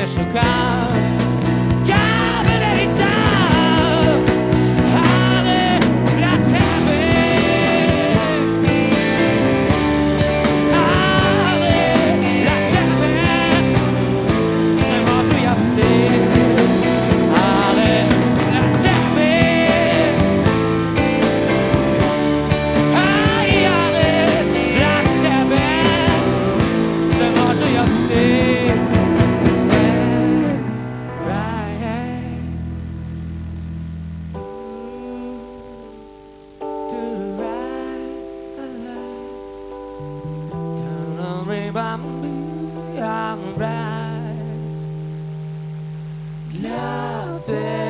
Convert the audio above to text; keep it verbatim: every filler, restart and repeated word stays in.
szukał, ciały leciał, ale wracamy, ale wracamy, że może ja psy, ale wracamy, aj, ale wracamy, że może ja psy. I'm right.